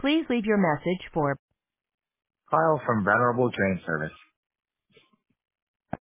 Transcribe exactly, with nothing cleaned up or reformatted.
Please leave your message for Kyle from Venerable Train Service.